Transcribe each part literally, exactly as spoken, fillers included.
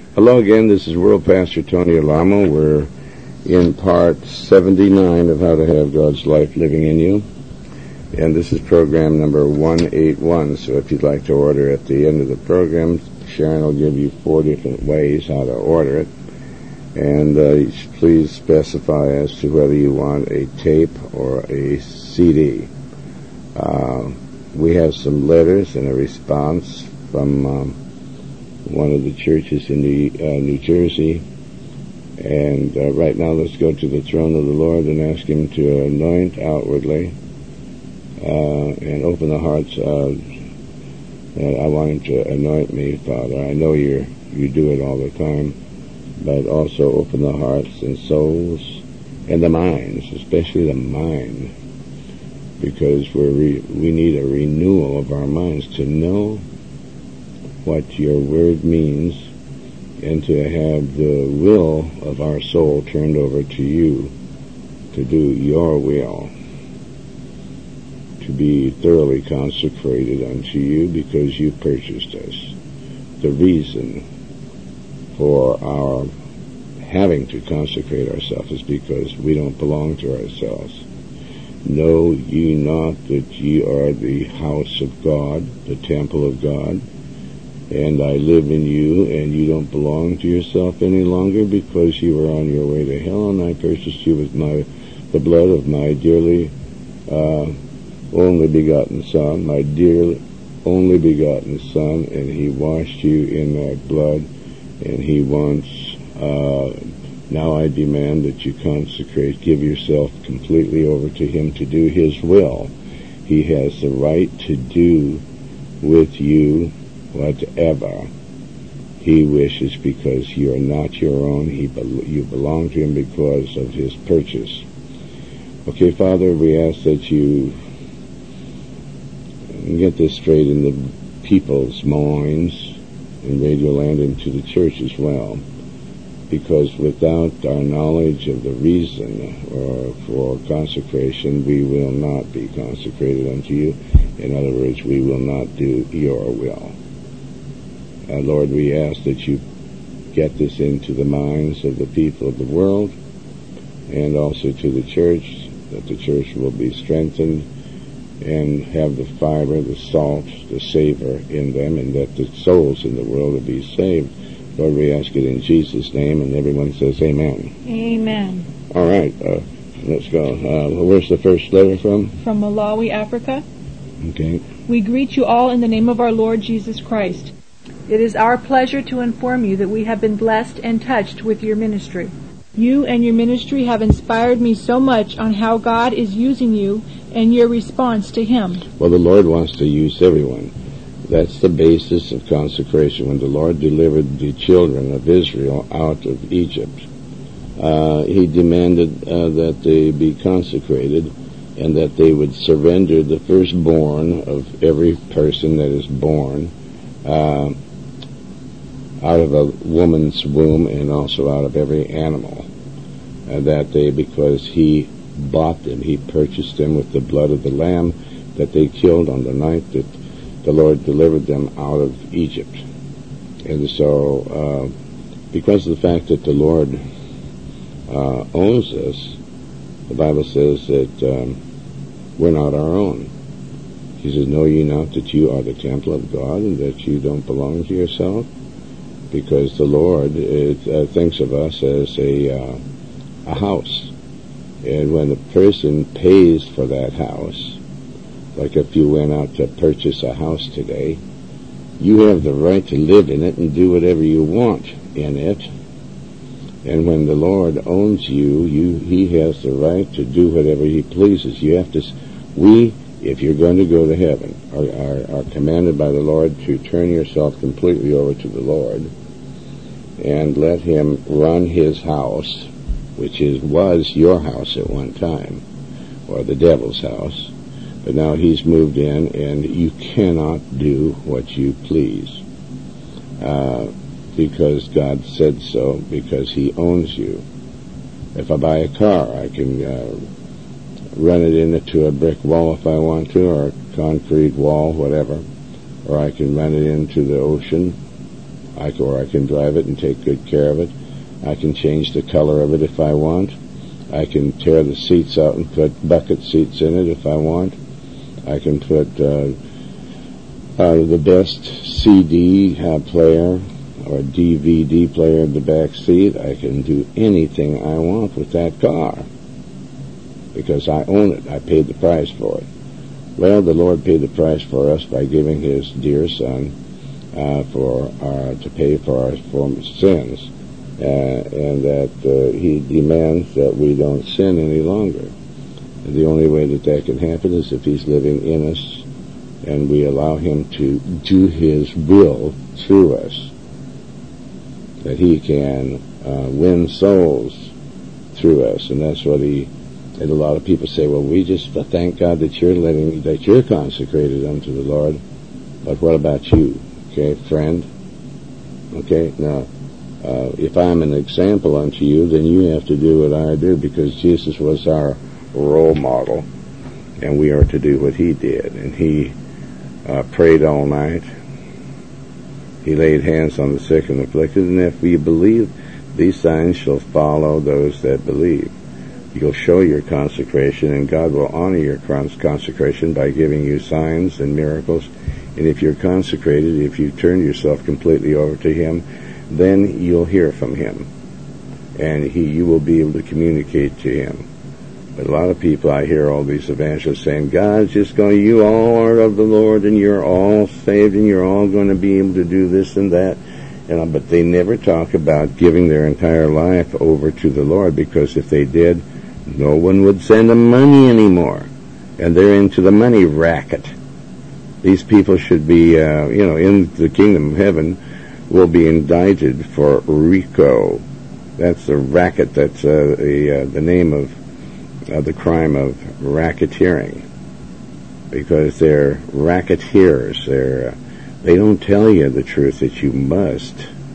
Hello again, this is World Pastor Tony Alamo. We're in part seventy-nine of How to Have God's Life Living in You. And this is program number one eighty-one. So if you'd like to order at the end of the program, Sharon will give you four different ways how to order it. And uh, please specify as to whether you want a tape or a C D. Uh, we have some letters and a response from um, one of the churches in New, uh, New Jersey. And uh, right now let's go to the throne of the Lord and ask Him to anoint outwardly uh, and open the hearts. Uh, uh, I want Him to anoint me, Father. I know you you do it all the time, but also open the hearts and souls and the minds, especially the mind, because we're re- we need a renewal of our minds to know what your word means and to have the will of our soul turned over to you to do your will, to be thoroughly consecrated unto you because you purchased us. The reason for our having to consecrate ourselves is because we don't belong to ourselves. Know ye not that ye are the house of God, the temple of God, and I live in you, and you don't belong to yourself any longer because you were on your way to hell, and I purchased you with my the blood of my dearly uh, only begotten Son, my dear only begotten Son, and He washed you in that blood, and He wants, uh, now I demand that you consecrate, give yourself completely over to Him to do His will. He has the right to do with you whatever He wishes because you are not your own. He be- you belong to Him because of His purchase. Okay, Father, we ask that you get this straight in the people's minds in Radio Land and to the church as well, because without our knowledge of the reason or for consecration, we will not be consecrated unto you. In other words, we will not do your will. Uh, Lord, we ask that you get this into the minds of the people of the world and also to the church, that the church will be strengthened and have the fiber, the salt, the savor in them, and that the souls in the world will be saved. Lord, we ask it in Jesus' name, and everyone says amen. Amen. All right, uh, let's go. Uh, where's the first letter from? From Malawi, Africa. Okay. We greet you all in the name of our Lord Jesus Christ. It is our pleasure to inform you that we have been blessed and touched with your ministry. You and your ministry have inspired me so much on how God is using you and your response to Him. Well, the Lord wants to use everyone. That's the basis of consecration. When the Lord delivered the children of Israel out of Egypt, uh, He demanded uh, that they be consecrated and that they would surrender the firstborn of every person that is born uh, out of a woman's womb and also out of every animal. Uh, that they, because He bought them, He purchased them with the blood of the Lamb that they killed on the night that the Lord delivered them out of Egypt. And so, uh, because of the fact that the Lord uh, owns us, the Bible says that um, we're not our own. He says, know ye not that you are the temple of God and that you don't belong to yourself? Because the Lord it, uh, thinks of us as a, uh, a house. And when a person pays for that house, like if you went out to purchase a house today, you have the right to live in it and do whatever you want in it. And when the Lord owns you, you He has the right to do whatever He pleases. You have to, we, if you're going to go to heaven, are, are, are commanded by the Lord to turn yourself completely over to the Lord and let Him run His house, which is was your house at one time, or the devil's house. But now He's moved in, and you cannot do what you please. Uh, because God said so, because He owns you. If I buy a car, I can uh, run it into a brick wall if I want to, or a concrete wall, whatever. Or I can run it into the ocean. I, or I can drive it and take good care of it. I can change the color of it if I want. I can tear the seats out and put bucket seats in it if I want. I can put uh, uh, the best C D uh, player or D V D player in the back seat. I can do anything I want with that car because I own it. I paid the price for it. Well, the Lord paid the price for us by giving His dear Son uh, for our, to pay for our former sins, uh, and that uh, He demands that we don't sin any longer. And the only way that that can happen is if He's living in us, and we allow Him to do His will through us. That He can uh, win souls through us, and that's what He. And a lot of people say, "Well, we just thank God that you're living, that you're consecrated unto the Lord." But what about you, okay, friend? Okay, now, uh, if I'm an example unto you, then you have to do what I do, because Jesus was our role model, and we are to do what He did. And He uh, prayed all night. He laid hands on the sick and afflicted, and if we believe, these signs shall follow those that believe. You'll show your consecration, and God will honor your consecration by giving you signs and miracles. And if you're consecrated, if you turn yourself completely over to Him, then you'll hear from Him, and He, you will be able to communicate to Him. But a lot of people, I hear all these evangelists saying, God's just going, you all are of the Lord, and you're all saved, and you're all going to be able to do this and that. And, but they never talk about giving their entire life over to the Lord, because if they did, no one would send them money anymore. And they're into the money racket. These people should be, uh, you know, in the kingdom of heaven, will be indicted for RICO. That's the racket, that's uh, the, uh, the name of uh, the crime of racketeering. Because they're racketeers. They're, uh, they don't tell you the truth that you must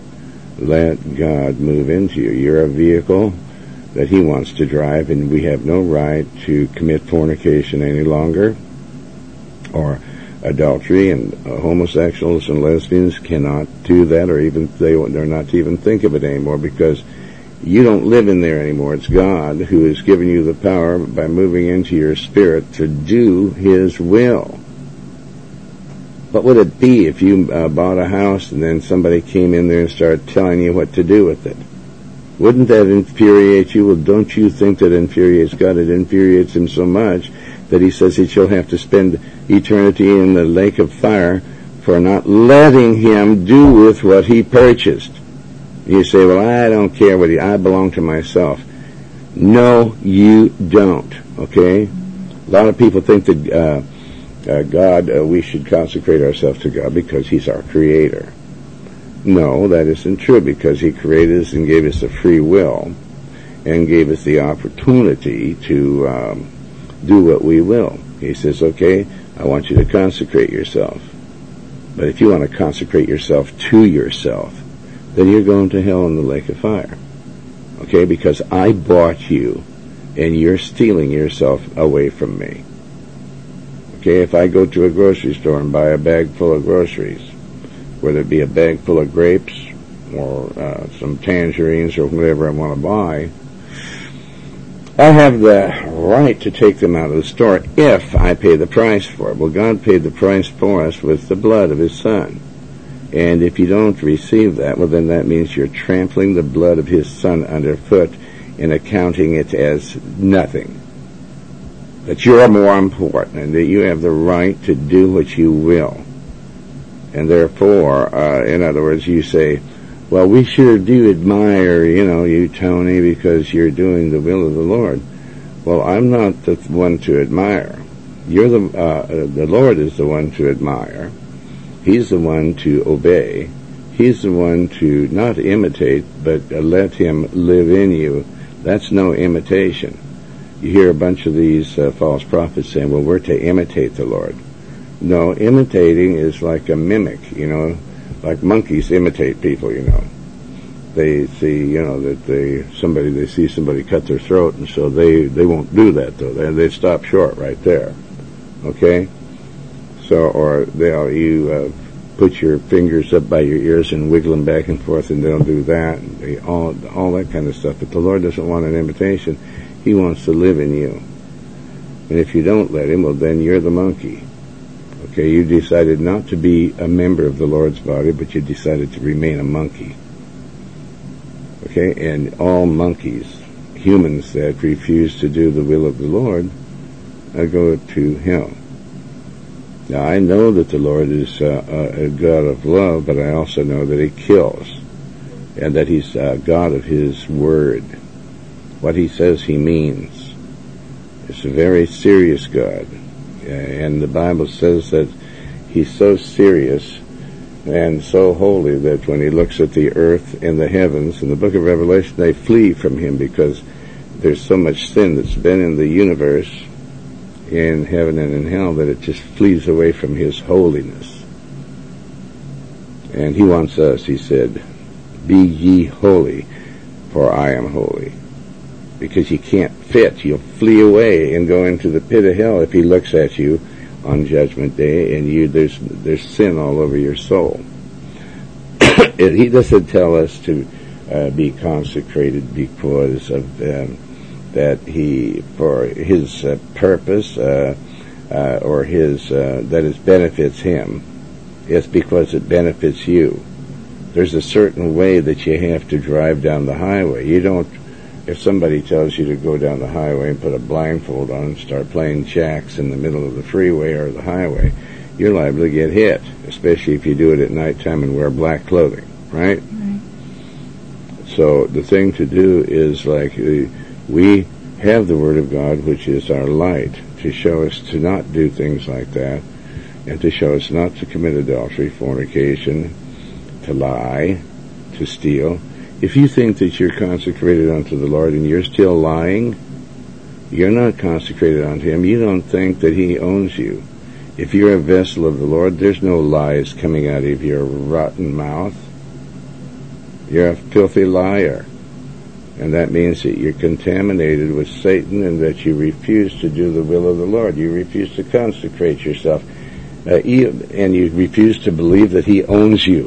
let God move into you. You're a vehicle that He wants to drive, and we have no right to commit fornication any longer, or adultery, and uh, homosexuals and lesbians cannot do that, or even they they're not to even think of it anymore, because you don't live in there anymore. It's God who has given you the power by moving into your spirit to do His will. What would it be if you uh, bought a house and then somebody came in there and started telling you what to do with it? Wouldn't that infuriate you? Well, don't you think that infuriates God? It infuriates Him so much that He says that you'll have to spend eternity in the lake of fire for not letting Him do with what He purchased. You say, well, I don't care what He, I belong to myself. No, you don't, okay? A lot of people think that uh, uh, God, uh, we should consecrate ourselves to God because He's our Creator. No, that isn't true, because He created us and gave us a free will and gave us the opportunity to um, do what we will. He says, okay, I want you to consecrate yourself. But if you want to consecrate yourself to yourself, then you're going to hell in the lake of fire. Okay, because I bought you and you're stealing yourself away from me. Okay, if I go to a grocery store and buy a bag full of groceries, whether it be a bag full of grapes or uh, some tangerines or whatever I want to buy, I have the right to take them out of the store if I pay the price for it. Well, God paid the price for us with the blood of His Son. And if you don't receive that, well, then that means you're trampling the blood of His Son underfoot and accounting it as nothing. That you're more important and that you have the right to do what you will. And therefore, uh, in other words, you say, well, we sure do admire, you know, you, Tony, because you're doing the will of the Lord. Well, I'm not the one to admire. You're the, uh, the Lord is the one to admire. He's the one to obey. He's the one to not imitate, but uh, let Him live in you. That's no imitation. You hear a bunch of these uh, false prophets saying, well, we're to imitate the Lord. No, imitating is like a mimic, you know, like monkeys imitate people, you know. They see, you know, that they, somebody, they see somebody cut their throat, and so they, they won't do that, though. They, they stop short right there. Okay? So, or they'll, you, uh, put your fingers up by your ears and wiggle them back and forth, and they'll do that, and they, all all that kind of stuff. But the Lord doesn't want an imitation. He wants to live in you. And if you don't let him, well, then you're the monkey. Okay, you decided not to be a member of the Lord's body, but you decided to remain a monkey. Okay, and all monkeys, humans that refuse to do the will of the Lord, uh, go to hell. Now, I know that the Lord is uh, a, a God of love, but I also know that he kills, and that he's a God of his word. What he says he means. It's a very serious God. And the Bible says that he's so serious and so holy that when he looks at the earth and the heavens, in the book of Revelation, they flee from him because there's so much sin that's been in the universe, in heaven and in hell, that it just flees away from his holiness. And he wants us, he said, be ye holy, for I am holy. Because you can't fit. You'll flee away and go into the pit of hell if he looks at you on Judgment Day, and you there's there's sin all over your soul. It, he doesn't tell us to uh, be consecrated because of um, that he for his uh, purpose uh, uh, or his uh, that it benefits him. It's because it benefits you. There's a certain way that you have to drive down the highway. You don't. If somebody tells you to go down the highway and put a blindfold on and start playing jacks in the middle of the freeway or the highway, you're liable to get hit, especially if you do it at nighttime and wear black clothing, right? Right. So the thing to do is, like, we have the Word of God, which is our light, to show us to not do things like that, and to show us not to commit adultery, fornication, to lie, to steal. If you think that you're consecrated unto the Lord and you're still lying, you're not consecrated unto him. You don't think that he owns you. If you're a vessel of the Lord, there's no lies coming out of your rotten mouth. You're a filthy liar. And that means that you're contaminated with Satan and that you refuse to do the will of the Lord. You refuse to consecrate yourself. Uh, and you refuse to believe that he owns you.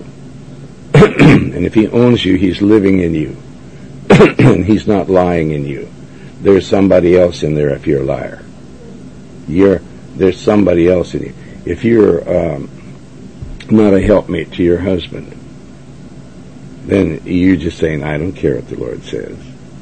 And if he owns you, he's living in you. And he's not lying in you. There's somebody else in there if you're a liar. You're, there's somebody else in you. If you're um, not a helpmate to your husband, then you're just saying, I don't care what the Lord says.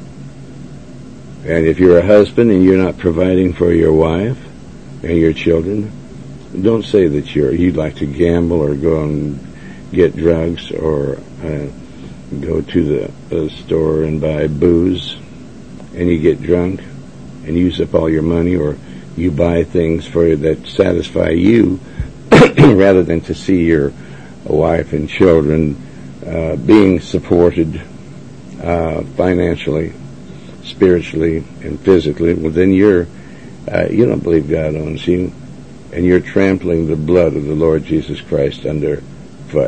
And if you're a husband and you're not providing for your wife and your children, don't say that you're, you'd like to gamble or go and get drugs or uh, go to the uh, store and buy booze and you get drunk and use up all your money, or you buy things for you that satisfy you rather than to see your wife and children uh, being supported uh, financially, spiritually, and physically. Well, then you're uh, you don't believe God owns you, and you're trampling the blood of the Lord Jesus Christ underfoot.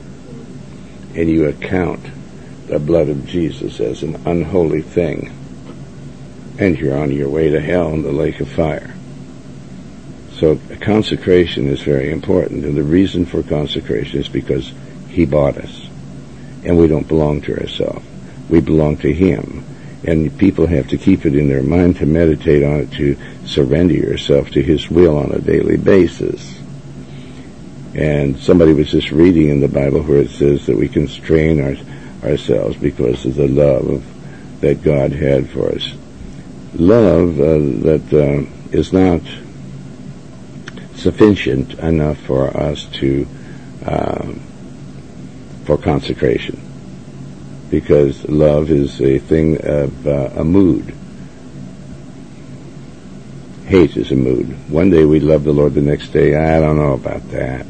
And you account the blood of Jesus as an unholy thing, and you're on your way to hell in the lake of fire. So consecration is very important, and the reason for consecration is because he bought us, and we don't belong to ourselves. We belong to him, and people have to keep it in their mind to meditate on it, to surrender yourself to his will on a daily basis. And somebody was just reading in the Bible where it says that we constrain our, ourselves because of the love of, that God had for us. Love uh, that uh, is not sufficient enough for us to uh, for consecration, because love is a thing of uh, a mood. Hate is a mood. One day we love the Lord, the next day I don't know about that.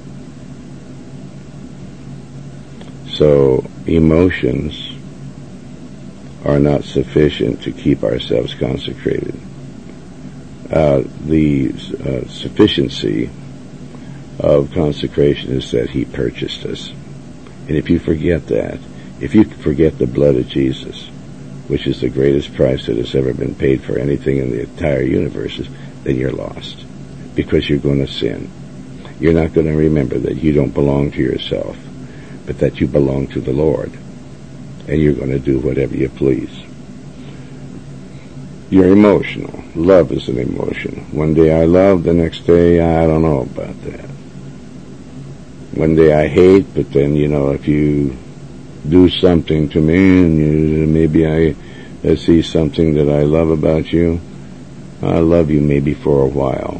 So emotions are not sufficient to keep ourselves consecrated. Uh, the uh, sufficiency of consecration is that he purchased us. And if you forget that, if you forget the blood of Jesus, which is the greatest price that has ever been paid for anything in the entire universe, then you're lost, because you're going to sin. you're not going to remember that you don't belong to yourself, but that you belong to the Lord, and you're going to do whatever you please. You're emotional. Love is an emotion. One day I love, the next day I don't know about that. One day I hate, but then, you know, if you do something to me and you, maybe I, I see something that I love about you, I love you maybe for a while.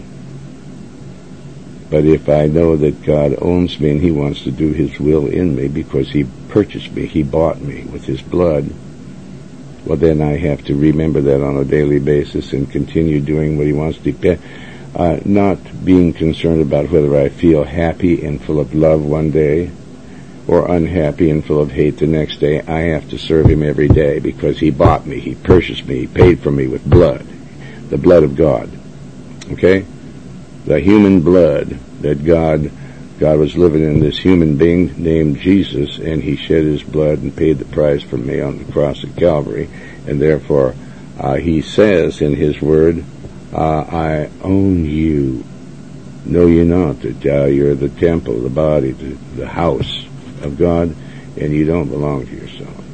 But if I know that God owns me and He wants to do His will in me because He purchased me, He bought me with His blood, well, then I have to remember that on a daily basis and continue doing what He wants to. Uh, not being concerned about whether I feel happy and full of love one day or unhappy and full of hate the next day. I have to serve Him every day because He bought me, He purchased me, He paid for me with blood, the blood of God. Okay? The human blood that God, God was living in this human being named Jesus, and He shed His blood and paid the price for me on the cross of Calvary, and therefore uh, He says in His Word, uh, I own you. Know you not that uh, you're the temple, the body, the, the house of God, and you don't belong to yourself.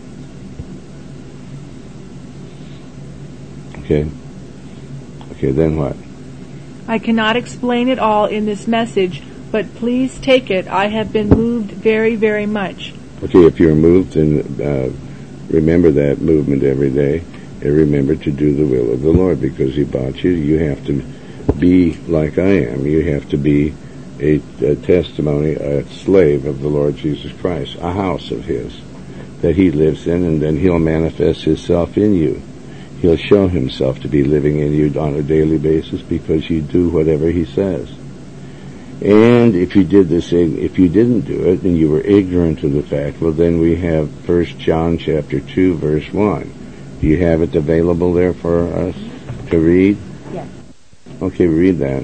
Okay? Okay, then what? I cannot explain it all in this message, but please take it. I have been moved very, very much. Okay, if you're moved, then uh, remember that movement every day, and remember to do the will of the Lord, because He bought you. You have to be like I am. You have to be a, a testimony, a slave of the Lord Jesus Christ, a house of His that He lives in, and then He'll manifest Himself in you. He'll show Himself to be living in you on a daily basis because you do whatever He says. And if you did this, if you didn't do it, and you were ignorant of the fact, well, then we have First John chapter two, verse one. Do you have it available there for us to read? Yes. Okay, read that.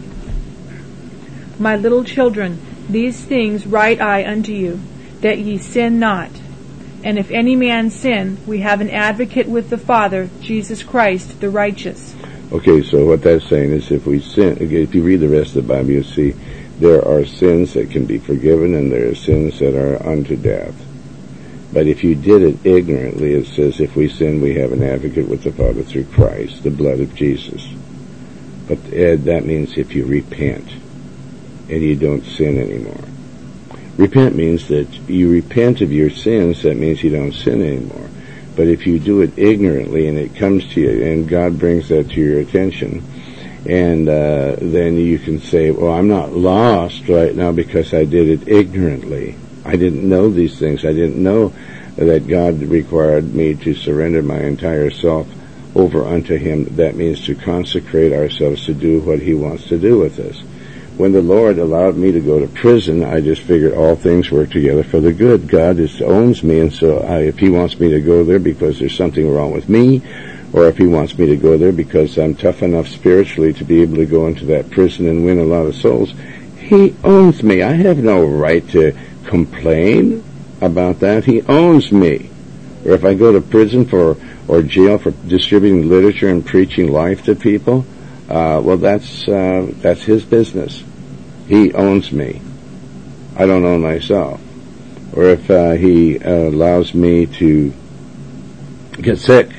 My little children, these things write I unto you, that ye sin not. And if any man sin, we have an advocate with the Father, Jesus Christ, the righteous. Okay, so what that's saying is if we sin, okay, if you read the rest of the Bible, you'll see there are sins that can be forgiven and there are sins that are unto death. But if you did it ignorantly, it says if we sin, we have an advocate with the Father through Christ, the blood of Jesus. But Ed, that means if you repent and you don't sin anymore. Repent means that you repent of your sins. That means you don't sin anymore. But if you do it ignorantly and it comes to you and God brings that to your attention, and uh, then you can say, well, I'm not lost right now because I did it ignorantly. I didn't know these things. I didn't know that God required me to surrender my entire self over unto Him. That means to consecrate ourselves to do what He wants to do with us. When the Lord allowed me to go to prison, I just figured all things work together for the good. God is, owns me, and so I, if He wants me to go there because there's something wrong with me, or if He wants me to go there because I'm tough enough spiritually to be able to go into that prison and win a lot of souls, He owns me. I have no right to complain about that. He owns me. Or if I go to prison for or jail for distributing literature and preaching life to people, uh, well, that's uh, that's His business. He owns me. I don't own myself. Or if uh, He uh, allows me to get sick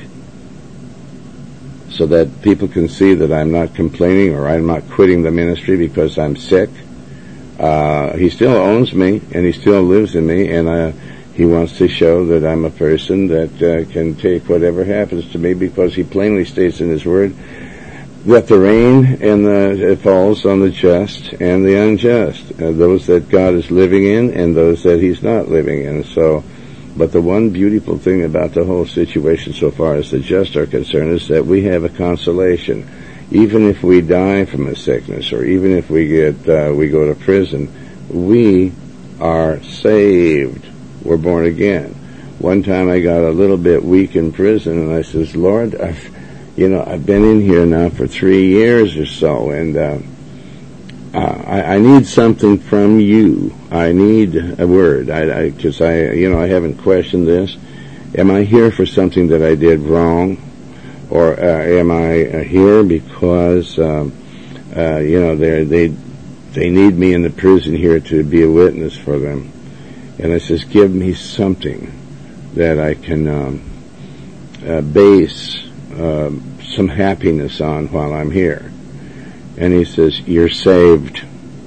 so that people can see that I'm not complaining or I'm not quitting the ministry because I'm sick, uh, He still owns me and He still lives in me, and uh, He wants to show that I'm a person that uh, can take whatever happens to me, because He plainly states in His Word that the rain and the, it falls on the just and the unjust, uh, those that God is living in and those that He's not living in. So, but the one beautiful thing about the whole situation so far as the just are concerned is that we have a consolation. Even if we die from a sickness, or even if we get uh, we go to prison, we are saved. We're born again. One time I got a little bit weak in prison, and I says, Lord, I've You know, I've been in here now for three years or so, and uh, uh, I, I need something from you. I need a word, I, because I, I, you know, I haven't questioned this. Am I here for something that I did wrong, or uh, am I uh, here because, um, uh, you know, they they They need me in the prison here to be a witness for them. And I says, give me something that I can um, uh, base uh, some happiness on while I'm here. And he says, you're saved.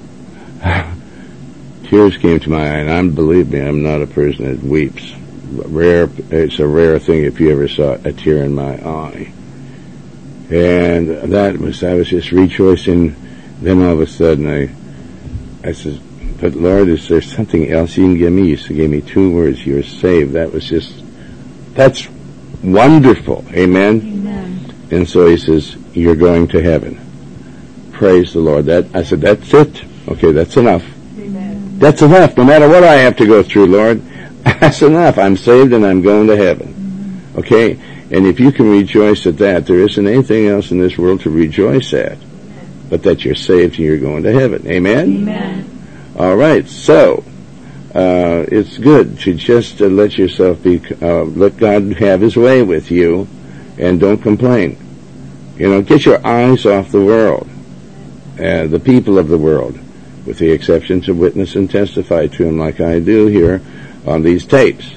Tears came to my eye, and I'm, believe me, I'm not a person that weeps. Rare, it's a rare thing if you ever saw a tear in my eye. And that was, I was just rejoicing. Then all of a sudden I, I said, but Lord, is there something else you can give me? You gave me two words, you're saved. That was just, that's wonderful. Amen? Amen. And so he says, you're going to heaven. Praise the Lord. That, I said, that's it. Okay, that's enough. Amen. That's enough. No matter what I have to go through, Lord, that's enough. I'm saved and I'm going to heaven. Mm-hmm. Okay? And if you can rejoice at that, there isn't anything else in this world to rejoice at, but that you're saved and you're going to heaven. Amen? Amen. All right. So, uh, it's good to just uh, let yourself be, uh, let God have His way with you, and don't complain. You know, get your eyes off the world, uh, the people of the world, with the exception to witness and testify to Him like I do here on these tapes.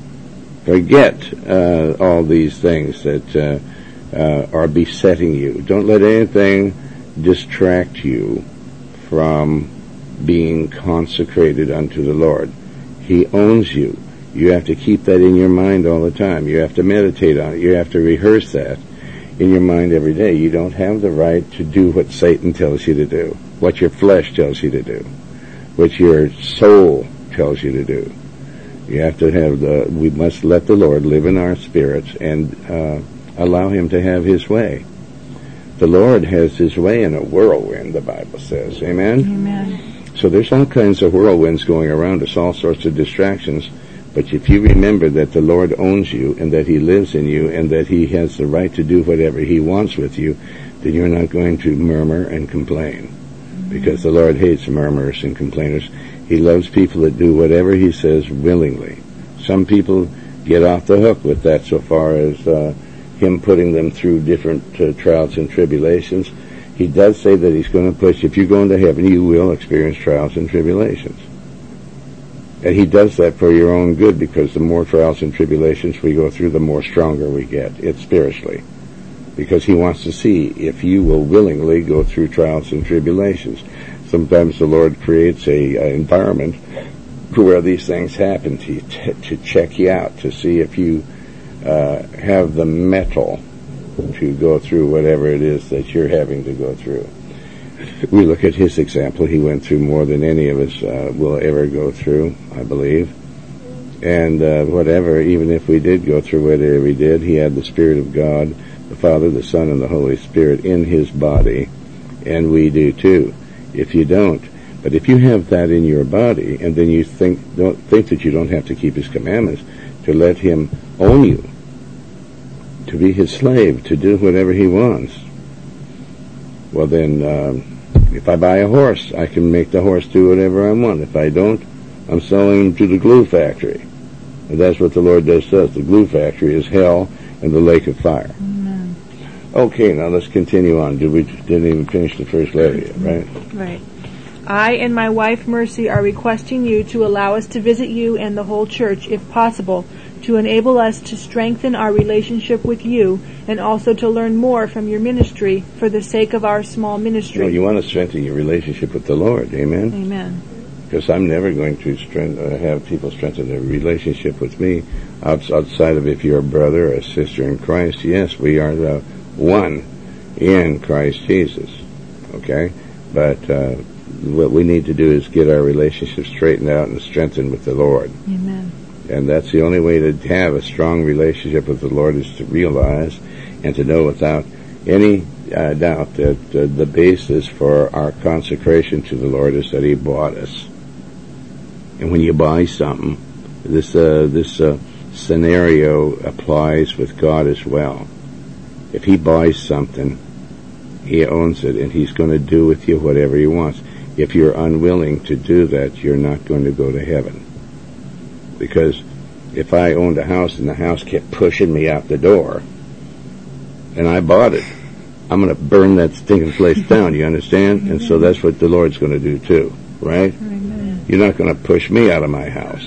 Forget uh, all these things that uh, uh, are besetting you. Don't let anything distract you from being consecrated unto the Lord. He owns you. You have to keep that in your mind all the time. You have to meditate on it. You have to rehearse that in your mind every day. You don't have the right to do what Satan tells you to do, what your flesh tells you to do, what your soul tells you to do. You have to have the, we must let the Lord live in our spirits and uh, allow Him to have His way. The Lord has His way in a whirlwind, the Bible says. Amen? Amen. So there's all kinds of whirlwinds going around us, all sorts of distractions. But if you remember that the Lord owns you and that He lives in you and that He has the right to do whatever He wants with you, then you're not going to murmur and complain. Mm-hmm. Because the Lord hates murmurers and complainers. He loves people that do whatever He says willingly. Some people get off the hook with that so far as uh, Him putting them through different uh, trials and tribulations. He does say that He's going to push, if you go into heaven, you will experience trials and tribulations. And He does that for your own good, because the more trials and tribulations we go through, the more stronger we get. It's spiritually. Because He wants to see if you will willingly go through trials and tribulations. Sometimes the Lord creates a, a environment where these things happen to, t- to check you out, to see if you uh, have the mettle to go through whatever it is that you're having to go through. We look at His example. He went through more than any of us uh, will ever go through, I believe. And uh, whatever, even if we did go through whatever we did, He had the Spirit of God, the Father, the Son, and the Holy Spirit in His body, and we do too. If you don't, but if you have that in your body, and then you think don't think that you don't have to keep His commandments, to let Him own you, to be His slave, to do whatever He wants, well then, um, if I buy a horse, I can make the horse do whatever I want. If I don't, I'm selling him to the glue factory. And that's what the Lord does to us. The glue factory is hell and the lake of fire. Amen. Okay, now let's continue on. Did we didn't even finish the first letter yet, right? Right. I and my wife Mercy are requesting you to allow us to visit you and the whole church, if possible, to enable us to strengthen our relationship with you and also to learn more from your ministry for the sake of our small ministry. No, you want to strengthen your relationship with the Lord. Amen? Amen. Because I'm never going to strength, uh, have people strengthen their relationship with me outside of if you're a brother or a sister in Christ. Yes, we are the one in Christ Jesus. Okay? But uh, what we need to do is get our relationship straightened out and strengthened with the Lord. Amen. And that's the only way to have a strong relationship with the Lord, is to realize and to know without any uh, doubt that uh, the basis for our consecration to the Lord is that He bought us. And when you buy something, this uh, this uh, scenario applies with God as well. If He buys something, He owns it, and He's going to do with you whatever He wants. If you're unwilling to do that, you're not going to go to heaven. Because if I owned a house and the house kept pushing me out the door, and I bought it, I'm going to burn that stinking place down, you understand? Amen. And so that's what the Lord's going to do too, right? Amen. You're not going to push me out of my house.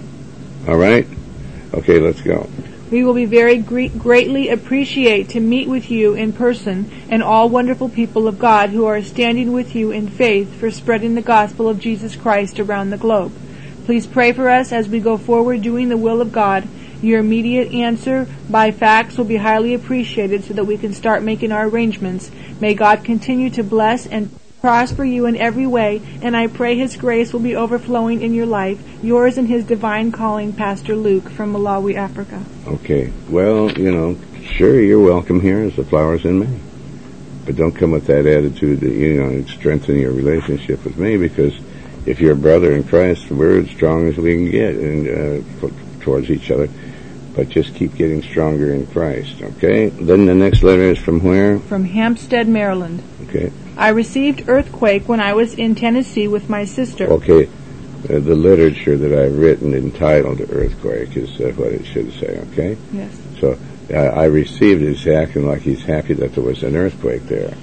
All right? Okay, let's go. We will be very gre- greatly appreciate to meet with you in person and all wonderful people of God who are standing with you in faith for spreading the gospel of Jesus Christ around the globe. Please pray for us as we go forward doing the will of God. Your immediate answer by fax will be highly appreciated so that we can start making our arrangements. May God continue to bless and prosper you in every way, and I pray His grace will be overflowing in your life. Yours and His divine calling, Pastor Luke from Malawi, Africa. Okay. Well, you know, sure, you're welcome here as the flowers in May. But don't come with that attitude that, you know, strengthen your relationship with me, because if you're a brother in Christ, we're as strong as we can get and uh, towards each other. But just keep getting stronger in Christ, okay? Then the next letter is from where? From Hampstead, Maryland. Okay. I received earthquake when I was in Tennessee with my sister. Okay. Uh, the literature that I've written entitled Earthquake is uh, what it should say, okay? Yes. So uh, I received it. He's acting like he's happy that there was an earthquake there.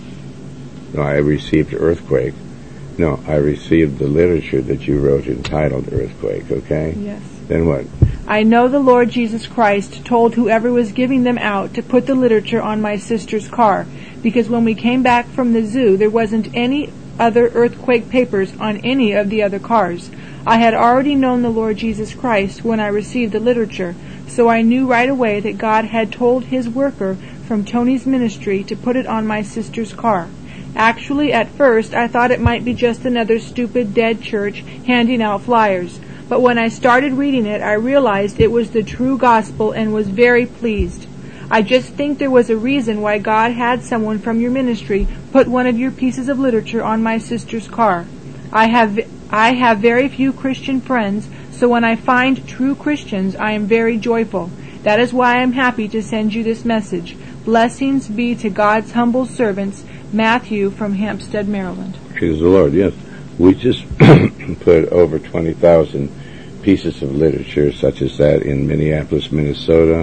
No, I received earthquake. No, I received the literature that you wrote entitled Earthquake, okay? Yes. Then what? I know the Lord Jesus Christ told whoever was giving them out to put the literature on my sister's car, because when we came back from the zoo, there wasn't any other earthquake papers on any of the other cars. I had already known the Lord Jesus Christ when I received the literature, so I knew right away that God had told His worker from Tony's ministry to put it on my sister's car. Actually, at first, I thought it might be just another stupid dead church handing out flyers. But when I started reading it, I realized it was the true gospel and was very pleased. I just think there was a reason why God had someone from your ministry put one of your pieces of literature on my sister's car. I have I have very few Christian friends, so when I find true Christians, I am very joyful. That is why I am happy to send you this message. Blessings be to God's humble servants, Matthew from Hampstead, Maryland. Praise the Lord, yes. We just put over twenty thousand pieces of literature such as that in Minneapolis, Minnesota,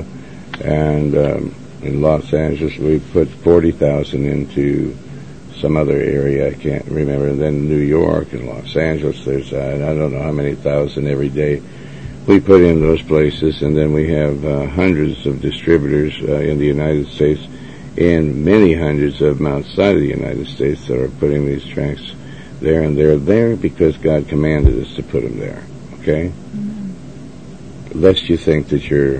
and um, in Los Angeles we put forty thousand into some other area, I can't remember, and then New York and Los Angeles, there's uh, I don't know how many thousand every day we put in those places, and then we have uh, hundreds of distributors uh, in the United States and many hundreds of them outside of the United States that are putting these tracts there, and they're there because God commanded us to put them there, okay? Mm-hmm. Lest you think that you're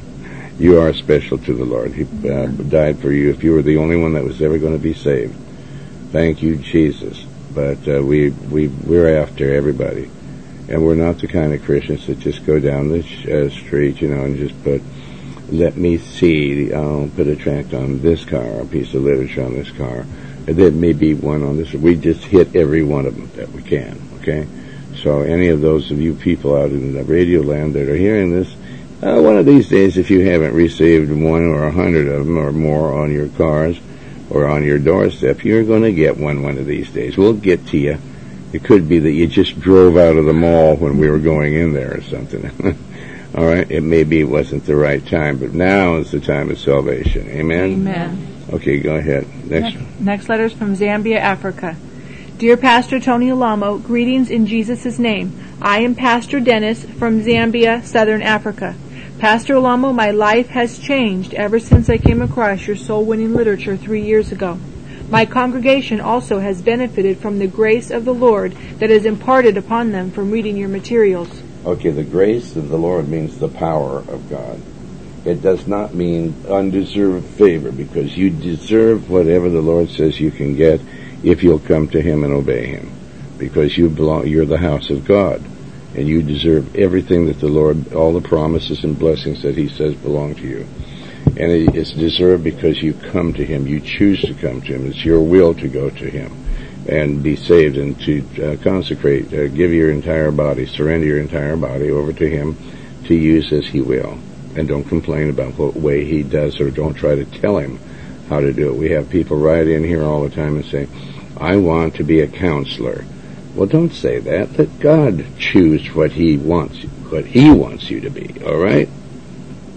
you are special to the Lord. He uh, died for you if you were the only one that was ever going to be saved. Thank you, Jesus. But uh, we, we, we're after everybody. And we're not the kind of Christians that just go down the sh- uh, street, you know, and just put, let me see, I'll put a tract on this car, a piece of literature on this car. And there may be one on this. We just hit every one of them that we can, okay? So any of those of you people out in the radio land that are hearing this, uh, one of these days, if you haven't received one or a hundred of them or more on your cars or on your doorstep, you're going to get one one of these days. We'll get to you. It could be that you just drove out of the mall when we were going in there or something. All right? It maybe it wasn't the right time, but now is the time of salvation. Amen? Amen. Okay, go ahead. Next. Next, next letter is from Zambia, Africa. Dear Pastor Tony Alamo, greetings in Jesus' name. I am Pastor Dennis from Zambia, Southern Africa. Pastor Alamo, my life has changed ever since I came across your soul-winning literature three years ago. My congregation also has benefited from the grace of the Lord that is imparted upon them from reading your materials. Okay, the grace of the Lord means the power of God. It does not mean undeserved favor, because you deserve whatever the Lord says you can get if you'll come to Him and obey Him, because you belong, you're the house of God, and you deserve everything that the Lord, all the promises and blessings that He says belong to you. And it's deserved because you come to Him, you choose to come to Him. It's your will to go to Him and be saved and to uh, consecrate, uh, give your entire body, surrender your entire body over to Him to use as He will. And don't complain about what way He does, or don't try to tell Him how to do it. We have people write in here all the time and say, I want to be a counselor. Well, don't say that. Let God choose what He wants, what He wants you to be, all right?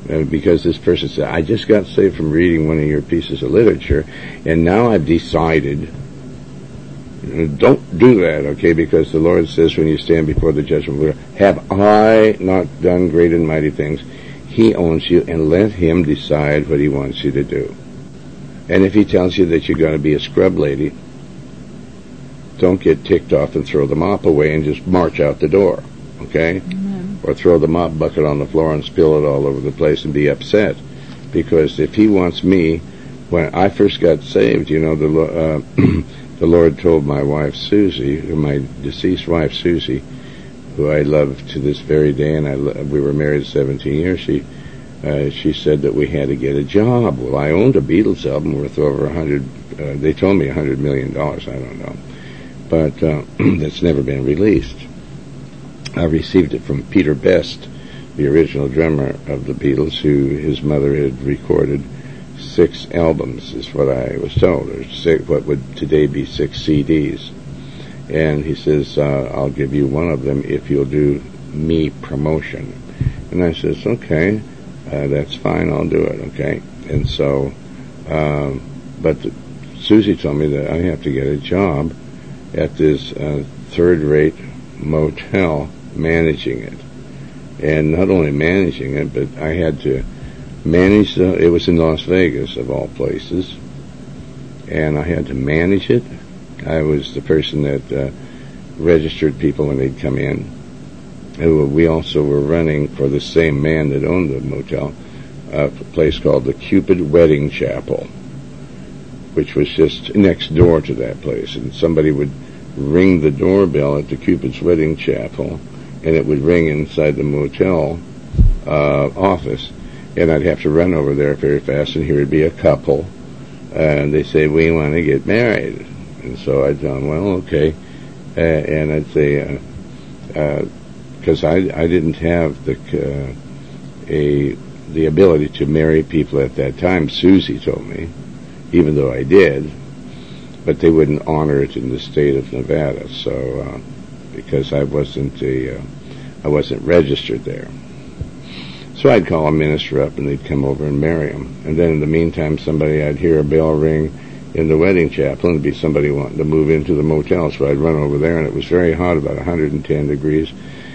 Uh, because this person said, I just got saved from reading one of your pieces of literature, and now I've decided, don't do that, okay, because the Lord says when you stand before the judgment, have I not done great and mighty things? He owns you, and let him decide what he wants you to do. And if he tells you that you're going to be a scrub lady, don't get ticked off and throw the mop away and just march out the door, okay? Amen. Or throw the mop bucket on the floor and spill it all over the place and be upset. Because if he wants me, when I first got saved, you know, the uh, the Lord told my wife Susie, my deceased wife Susie, who I love to this very day, and I lo- we were married seventeen years. She uh, she said that we had to get a job. Well, I owned a Beatles album worth over a hundred. Uh, they told me a hundred million dollars. I don't know, but uh, that's never been released. I received it from Peter Best, the original drummer of the Beatles, who his mother had recorded six albums, is what I was told, or six, what would today be six C Ds. And he says, uh, I'll give you one of them if you'll do me promotion. And I says, okay, uh, that's fine, I'll do it, okay? And so, um, but the, Susie told me that I have to get a job at this uh, third-rate motel managing it. And not only managing it, but I had to manage the, it was in Las Vegas, of all places, and I had to manage it. I was the person that uh, registered people when they'd come in. And we also were running for the same man that owned the motel, a place called the Cupid Wedding Chapel, which was just next door to that place. And somebody would ring the doorbell at the Cupid's Wedding Chapel, and it would ring inside the motel uh, office, and I'd have to run over there very fast, and here would be a couple, and they say, we want to get married. And so I'd tell them, well, okay, uh, and I'd say, because uh, uh, I, I didn't have the uh, a the ability to marry people at that time. Susie told me, even though I did, but they wouldn't honor it in the state of Nevada. So uh, because I wasn't a uh, I wasn't registered there. So I'd call a minister up, and they'd come over and marry him. And then in the meantime, somebody, I'd hear a bell ring in the wedding chapel, and it'd be somebody wanting to move into the motel. So I'd run over there, and it was very hot, about one hundred ten degrees.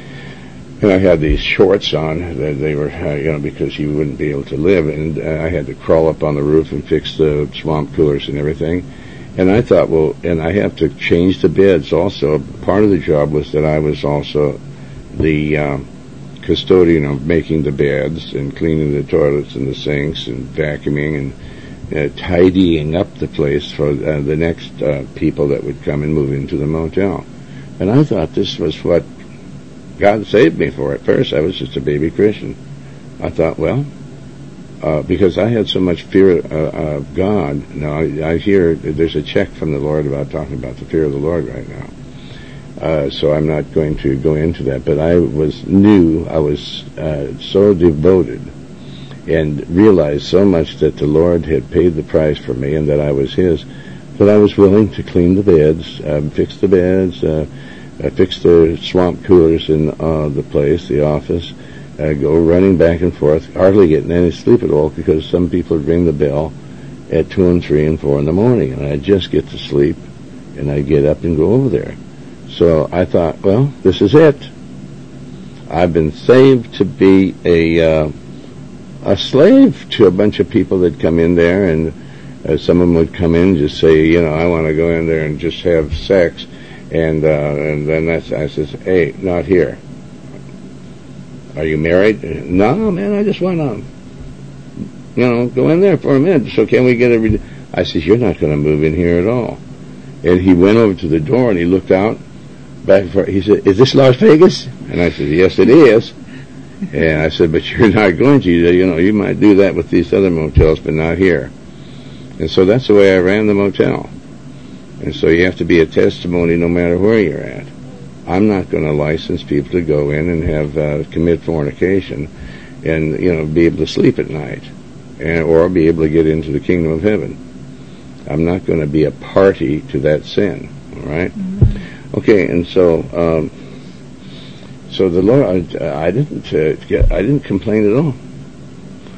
And I had these shorts on that they were, uh, you know, because you wouldn't be able to live. And uh, I had to crawl up on the roof and fix the swamp coolers and everything. And I thought, well, and I have to change the beds also. Part of the job was that I was also the Uh, custodian of making the beds and cleaning the toilets and the sinks and vacuuming and uh, tidying up the place for uh, the next uh, people that would come and move into the motel. And I thought this was what God saved me for. At first, I was just a baby Christian. I thought, well, uh, because I had so much fear uh, of God. Now, I, I hear there's a check from the Lord about talking about the fear of the Lord right now. Uh, so I'm not going to go into that, but I was new, I was uh, so devoted and realized so much that the Lord had paid the price for me and that I was His, that I was willing to clean the beds, um, fix the beds, uh, uh, fix the swamp coolers in uh, the place, the office, uh, go running back and forth, hardly getting any sleep at all, because some people would ring the bell at two and three and four in the morning, and I'd just get to sleep, and I'd get up and go over there. So I thought, well, this is it. I've been saved to be a uh, a slave to a bunch of people that come in there, and uh, some of them would come in and just say, you know, I want to go in there and just have sex, and uh, and then that's, I says, hey, not here. Are you married? No, man, I just want to, you know, go in there for a minute. So can we get a? I says, you're not going to move in here at all. And he went over to the door and he looked out. Back for, he said, is this Las Vegas? And I said, yes, it is. And I said, but you're not going to. You know, you might do that with these other motels, but not here. And so that's the way I ran the motel. And so you have to be a testimony no matter where you're at. I'm not going to license people to go in and have uh, commit fornication and, you know, be able to sleep at night, and, or be able to get into the kingdom of heaven. I'm not going to be a party to that sin. All right. Mm-hmm. Okay, and so, um, so the Lord, I, I didn't uh, get, I didn't complain at all.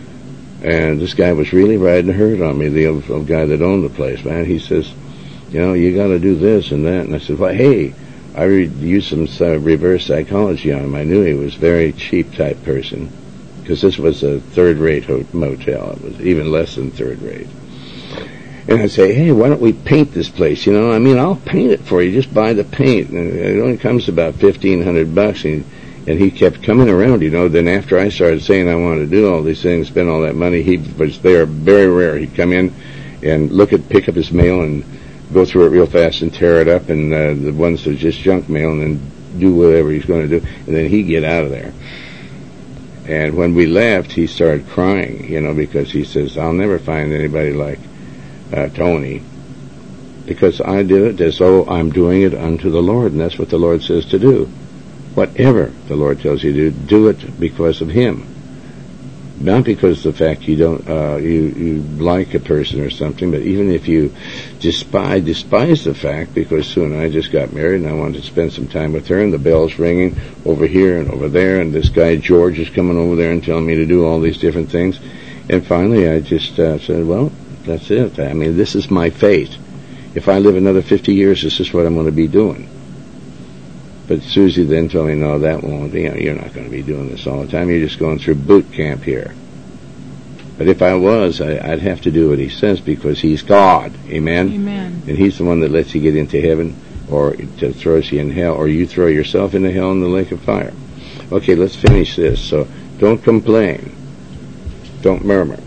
And this guy was really riding herd on me, the old, old guy that owned the place, man. He says, you know, you got to do this and that. And I said, well, hey, I re- used some uh, reverse psychology on him. I knew he was a very cheap type person, because this was a third-rate ho- motel. It was even less than third-rate. And I'd say, hey, why don't we paint this place? You know, I mean, I'll paint it for you. Just buy the paint. And it only comes to about fifteen hundred bucks. And, and he kept coming around, you know. Then after I started saying I wanted to do all these things, spend all that money, he was there very rare. He'd come in and look at, pick up his mail and go through it real fast and tear it up, and uh, the ones that are just junk mail, and then do whatever he's going to do. And then he'd get out of there. And when we left, he started crying, you know, because he says, I'll never find anybody like uh, Tony, because I did it as though I'm doing it unto the Lord, and that's what the Lord says to do. Whatever the Lord tells you to do, do it because of Him. Not because of the fact you don't, uh, you, you like a person or something, but even if you despise, despise the fact, because Sue and I just got married and I wanted to spend some time with her, and the bell's ringing over here and over there, and this guy George is coming over there and telling me to do all these different things. And finally I just uh, said, well, that's it. I mean, this is my fate. If I live another fifty years, this is what I'm going to be doing. But Susie then told me, no, that won't, you know, you're not going to be doing this all the time. You're just going through boot camp here. But if I was, I, I'd have to do what He says, because He's God. Amen? Amen. And He's the one that lets you get into heaven, or to throws you in hell, or you throw yourself into hell in the lake of fire. Okay, let's finish this. So don't complain. Don't murmur.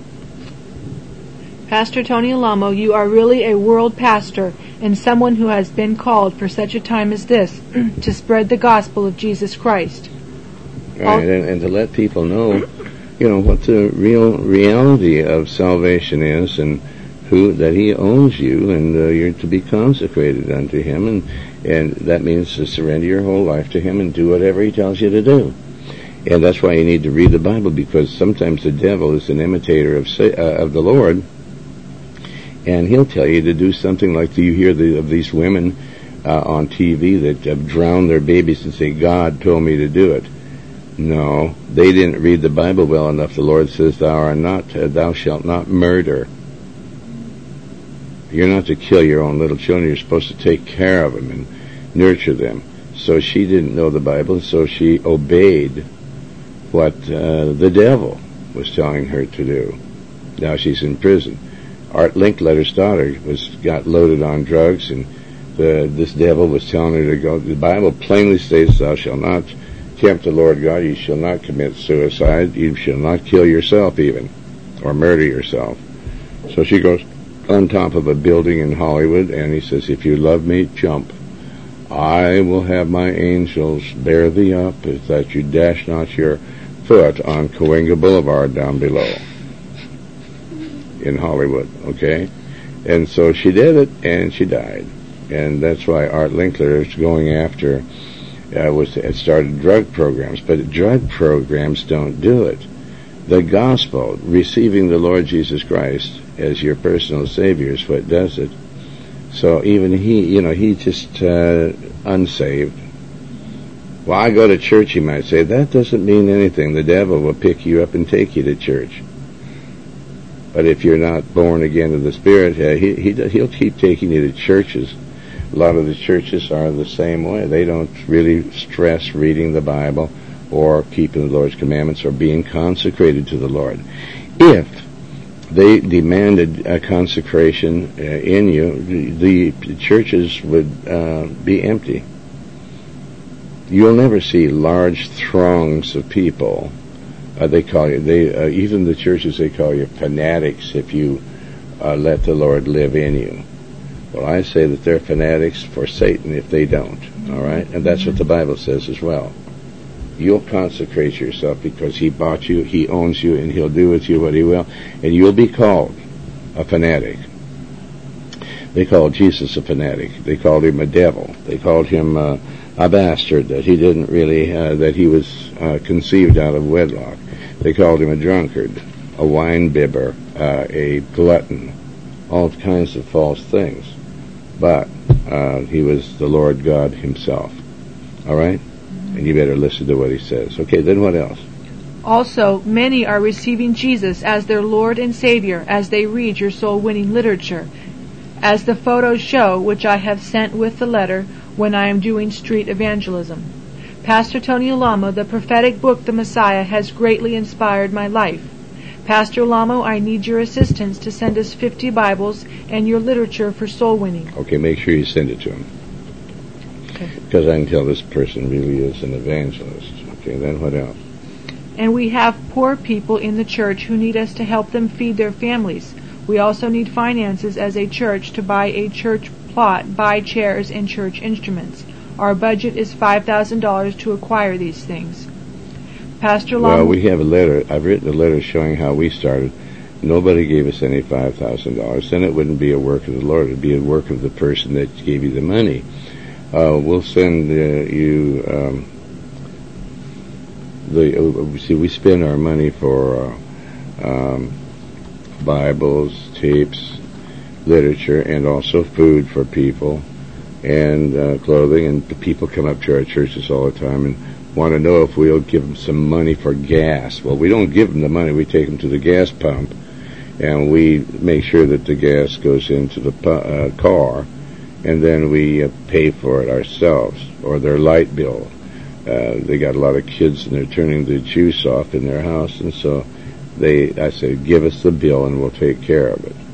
Pastor Tony Alamo, you are really a world pastor, and someone who has been called for such a time as this to spread the gospel of Jesus Christ. Right, and, and to let people know, you know, what the real reality of salvation is, and who that He owns you, and uh, you're to be consecrated unto Him, and and that means to surrender your whole life to Him and do whatever He tells you to do. And that's why you need to read the Bible, because sometimes the devil is an imitator of uh, of the Lord. And he'll tell you to do something like you hear the, of these women uh, on T V that have drowned their babies and say, God told me to do it. No, they didn't read the Bible well enough. The Lord says, thou art not, uh, thou shalt not murder. You're not to kill your own little children. You're supposed to take care of them and nurture them. So she didn't know the Bible, so she obeyed what uh, the devil was telling her to do. Now she's in prison. Art Linkletter's daughter was got loaded on drugs, and the, this devil was telling her to go. The Bible plainly states, thou shalt not tempt the Lord God, you shall not commit suicide, you shall not kill yourself even, or murder yourself. So she goes on top of a building in Hollywood, and he says, if you love me, jump. I will have my angels bear thee up, that you dash not your foot on Cahuenga Boulevard down below. In Hollywood, okay? And so she did it, and she died. And that's why Art Linkletter is going after, uh, was it started drug programs. But drug programs don't do it. The gospel, receiving the Lord Jesus Christ as your personal Savior, is what does it. So even he, you know, he just uh, unsaved. Well, I go to church, he might say. That doesn't mean anything. The devil will pick you up and take you to church. But if you're not born again of the Spirit, uh, he, he, he'll keep taking you to churches. A lot of the churches are the same way. They don't really stress reading the Bible or keeping the Lord's commandments or being consecrated to the Lord. If they demanded a consecration uh, in you, the, the churches would uh, be empty. You'll never see large throngs of people. Uh, they call you, they uh, even the churches, they call you fanatics if you uh, let the Lord live in you. Well, I say that they're fanatics for Satan if they don't, all right? And that's what the Bible says as well. You'll consecrate yourself because He bought you, He owns you, and He'll do with you what He will, and you'll be called a fanatic. They called Jesus a fanatic. They called Him a devil. They called Him uh, a bastard, that He didn't really, uh, that He was uh, conceived out of wedlock. They called Him a drunkard, a wine bibber, uh, a glutton, all kinds of false things. But uh, He was the Lord God Himself. All right? And you better listen to what He says. Okay, then what else? Also, many are receiving Jesus as their Lord and Savior as they read your soul-winning literature, as the photos show, which I have sent with the letter when I am doing street evangelism. Pastor Tony Alamo, the prophetic book, The Messiah, has greatly inspired my life. Pastor Alamo, I need your assistance to send us fifty Bibles and your literature for soul winning. Okay, make sure you send it to him. Okay. Because I can tell this person really is an evangelist. Okay, then what else? And we have poor people in the church who need us to help them feed their families. We also need finances as a church to buy a church plot, buy chairs, and church instruments. Our budget is five thousand dollars to acquire these things. Pastor Long. Well, we have a letter. I've written a letter showing how we started. Nobody gave us any five thousand dollars. Then it wouldn't be a work of the Lord. It would be a work of the person that gave you the money. Uh, we'll send uh, you um, the. Uh, see, we spend our money for uh, um, Bibles, tapes, literature, and also food for people, and uh, clothing. And people come up to our churches all the time and want to know if we'll give them some money for gas. Well, we don't give them the money. We take them to the gas pump, and we make sure that the gas goes into the pu- uh, car, and then we uh, pay for it ourselves, or their light bill. Uh, they got a lot of kids, and they're turning the juice off in their house, and so they, I say, give us the bill, and we'll take care of it.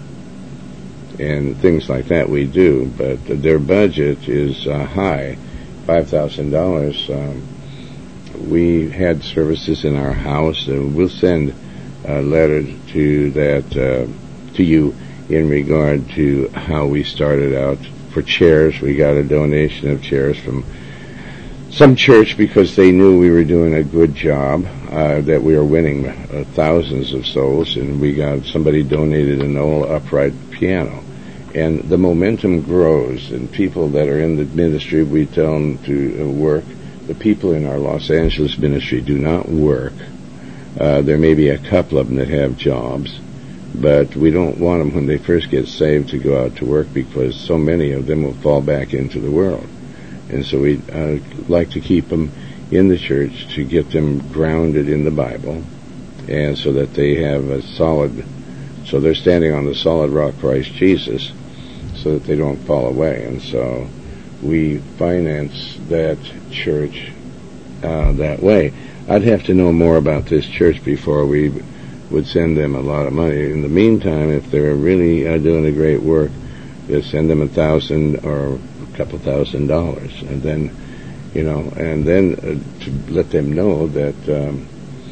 And things like that we do, but their budget is uh, high, five thousand dollars. Um, we had services in our house, and we'll send a letter to that uh, to you in regard to how we started out. For chairs, we got a donation of chairs from some church because they knew we were doing a good job, uh, that we were winning uh, thousands of souls, and we got somebody donated an old upright piano. And the momentum grows, and people that are in the ministry, we tell them to uh, work. The people in our Los Angeles ministry do not work. Uh, there may be a couple of them that have jobs, but we don't want them when they first get saved to go out to work, because so many of them will fall back into the world. And so we uh, like to keep them in the church to get them grounded in the Bible, and so that they have a solid, so they're standing on the solid rock, Christ Jesus, so that they don't fall away. And so we finance that church uh, that way. I'd have to know more about this church before we would send them a lot of money. In the meantime, if they're really uh, doing a great work, just send them a thousand or a couple thousand dollars, and then, you know, and then uh, to let them know that um,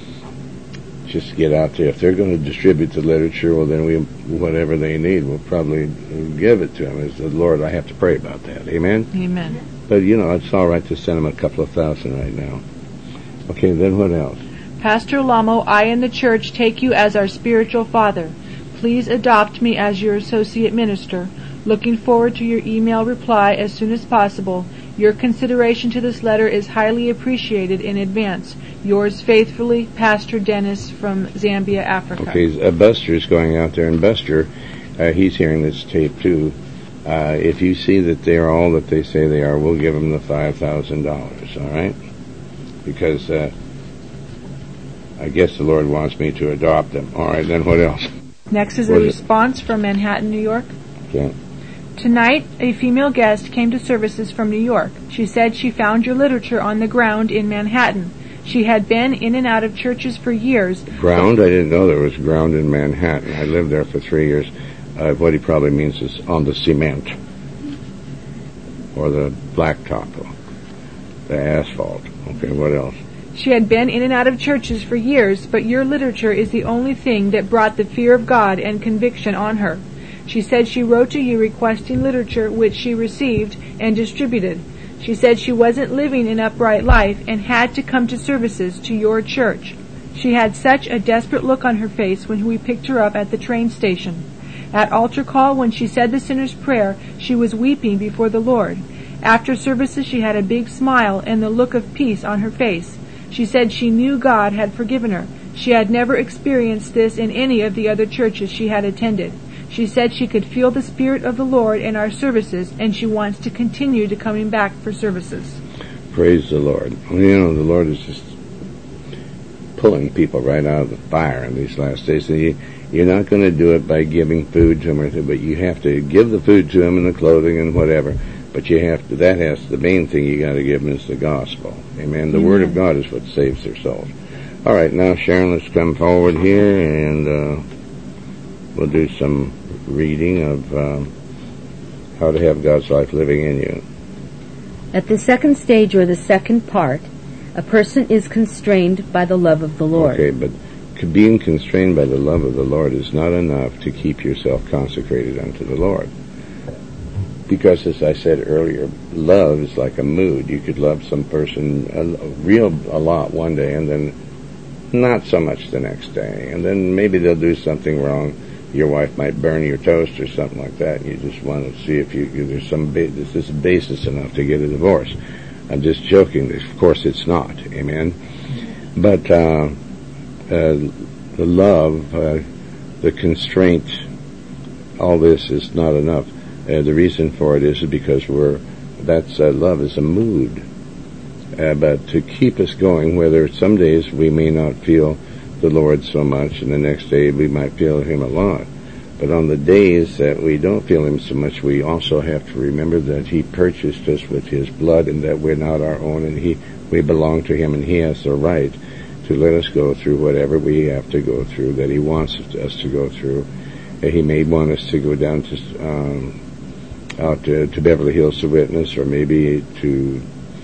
just get out there. If they're going to distribute the literature, well, then we, whatever they need, we'll probably give it to them. As the Lord, I have to pray about that. Amen? Amen. But, you know, it's all right to send them a couple of thousand right now. Okay, then what else? Pastor Lamo, I and the church take you as our spiritual father. Please adopt me as your associate minister. Looking forward to your email reply as soon as possible. Your consideration to this letter is highly appreciated in advance. Yours faithfully, Pastor Dennis from Zambia, Africa. Okay, uh, Buster is going out there, and Buster, uh, he's hearing this tape too. Uh, if you see that they are all that they say they are, we'll give them the five thousand dollars, all right? Because uh, I guess the Lord wants me to adopt them. All right, then what else? Next is a response from Manhattan, New York. Okay. Tonight, a female guest came to services from New York. She said she found your literature on the ground in Manhattan. She had been in and out of churches for years. Ground? I didn't know there was ground in Manhattan. I lived there for three years. Uh, what he probably means is on the cement, or the blacktop, the asphalt. Okay, what else? She had been in and out of churches for years, but your literature is the only thing that brought the fear of God and conviction on her. She said she wrote to you requesting literature, which she received and distributed. She said she wasn't living an upright life and had to come to services to your church. She had such a desperate look on her face when we picked her up at the train station. At altar call, when she said the sinner's prayer, she was weeping before the Lord. After services, she had a big smile and the look of peace on her face. She said she knew God had forgiven her. She had never experienced this in any of the other churches she had attended. She said she could feel the Spirit of the Lord in our services, and she wants to continue to coming back for services. Praise the Lord. Well, you know, the Lord is just, pulling people right out of the fire in these last days. And you, you're not going to do it by giving food to them or anything, but you have to give the food to them and the clothing and whatever. But you have to, that has, the main thing you got to give them is the gospel. Amen. The Amen. Word of God is what saves their souls. All right, now Sharon, let's come forward here and uh, we'll do some reading of um, how to have God's life living in you. At the second stage, or the second part, a person is constrained by the love of the Lord. Okay, but being constrained by the love of the Lord is not enough to keep yourself consecrated unto the Lord. Because, as I said earlier, love is like a mood. You could love some person a, a real a lot one day and then not so much the next day. And then maybe they'll do something wrong. Your wife might burn your toast or something like that. And you just want to see if you, if there's some ba- this is basis enough to get a divorce. I'm just joking. Of course, it's not. Amen. But uh, uh, the love, uh, the constraint, all this is not enough. Uh, the reason for it is because we're that's uh, love is a mood. Uh, but to keep us going, whether some days we may not feel the Lord so much, and the next day we might feel Him a lot. But on the days that we don't feel Him so much, we also have to remember that He purchased us with His blood, and that we're not our own, and He we belong to Him, and He has the right to let us go through whatever we have to go through, that He wants us to go through. Uh, he may want us to go down to um, out to, to Beverly Hills to witness, or maybe to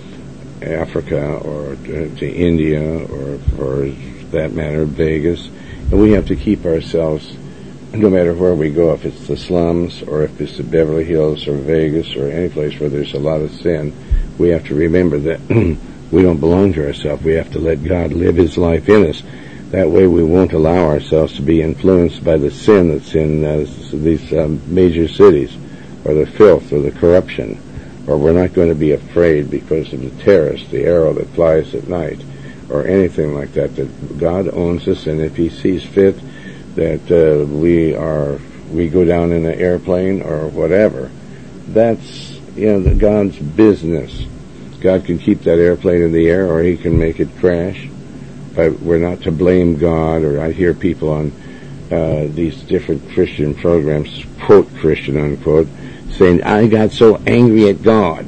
Africa, or to, to India, or for that matter, Vegas. And we have to keep ourselves, no matter where we go, if it's the slums, or if it's the Beverly Hills, or Vegas, or any place where there's a lot of sin, we have to remember that we don't belong to ourselves. We have to let God live His life in us. That way we won't allow ourselves to be influenced by the sin that's in uh, these um, major cities, or the filth, or the corruption, or we're not going to be afraid because of the terrorist, the arrow that flies at night, or anything like that. That God owns us, and if He sees fit that uh, we are we go down in an airplane or whatever, that's you know God's business. God can keep that airplane in the air, or He can make it crash. But we're not to blame God. Or I hear people on uh, these different Christian programs, quote Christian unquote, saying, I got so angry at God.